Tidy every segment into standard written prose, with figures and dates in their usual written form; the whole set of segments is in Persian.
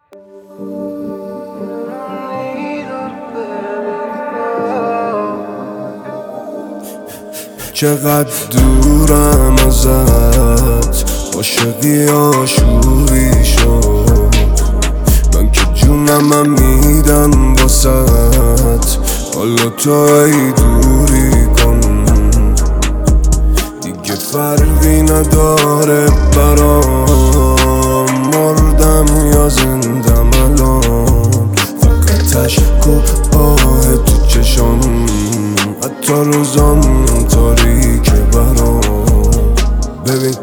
چقدر دورم ازت، عاشقی آشوبی شد. من که جونم میدم واسط، حالا تو ای دوری کن. دیگه فرقی نداره برام، مردم یا زندم الان. فقط تشک و آه تو چشم، حتی روزام تاریکه برام. ببین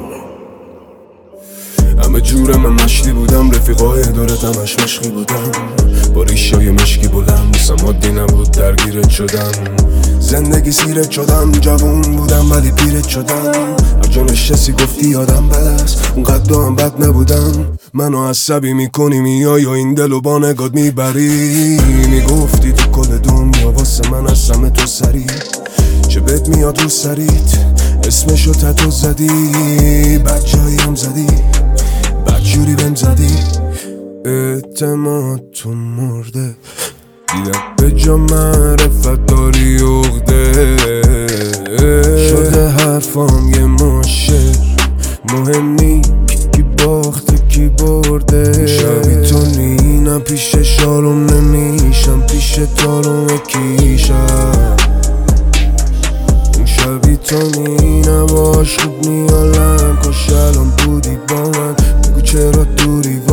همه جور من مشتی بودم، رفیقای دورت همش مشقی بودم، با ریشای مشکی بلند بوسم عادی نبود درگیرت شدم. زندگی سیرت شدم، جوون بودم ولی پیرت شدم. هر جا نشستی گفتی یادم بد است، اونقدر هم بد نبودم. منو عصبی میکنی میای و این دلو با نگات میبری. میگفتی تو کل دنیا واسه من هستم تو سری، چه بهت میاد رو سریت اسمشو تتو زدی. بد جاییم زدی، بد جوری بهم زدی. اعتماد تو مرده، دیدم به جا معرفت داری عقده. شده حرفام یه ماشر، مهم نی کی باخته کی برده. شبی تو نینم پیش شارم نمیشم، پیش تارم کیشم. اون شبی تو نینم باش خوب میالم، کاش الان بودی با من. بگو چرا دوری